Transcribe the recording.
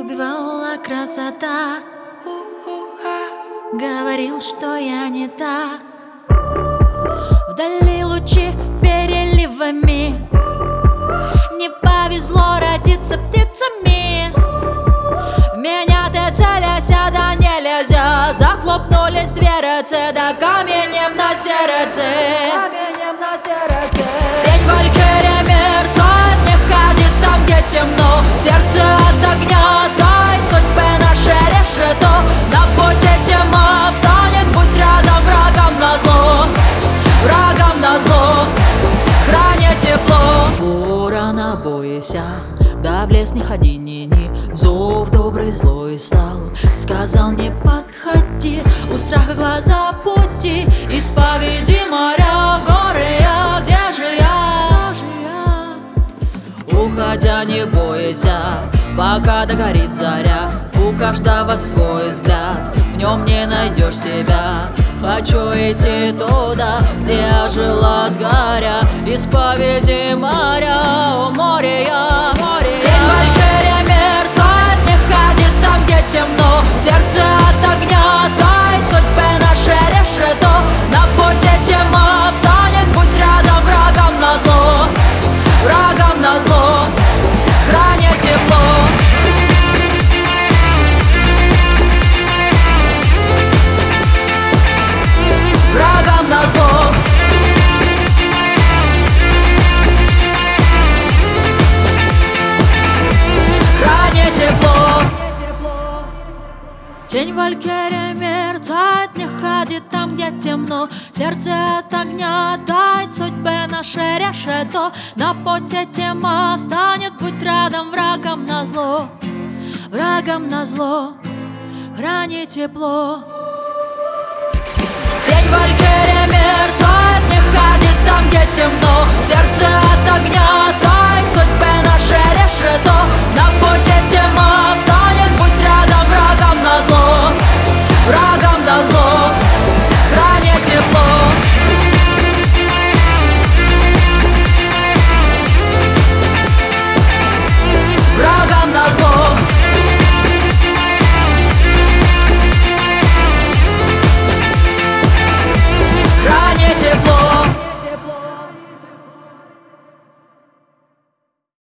убивала красота. Говорил, что я не та. Вдали лучи переливами. Не повезло родиться птицами. В меня ты целяся, да нельзя. Захлопнулись дверцы, да каменем на сердце. Тень валькирия мерцает, не ходит там, где темно. Сердце от огня, дай судьбы наши решето. На пути тьма встанет, будь рядом, врагам назло. Врагам назло, храня тепло. Ворона бойся, да в лес не ходи, ни-ни. Зов добрый злой стал, сказал не подходи. У страха глаза пути, исповеди моря, горы я, где же я? Уходя не бойся, пока догорит заря. У каждого свой взгляд, в нем не найдешь себя. Хочу идти туда, где жила сгоря. Исповеди моря, о море я, море я. Тень валькирия мерцает, не ходит там, где темно. Сердце от огня, дай судьбы наши решето. На пути тьма встанет, будь рядом, врагам назло. Врагам назло, храня тепло. Врагам назло. Храня тепло. Тень валькирия мерцает, не ходит там, где темно. Сердце от огня, дай судьбы наши решето. На пути тьма встанет, будь рядом, врагам назло. Врагам назло, храни тепло. Тень валькирия мерцает.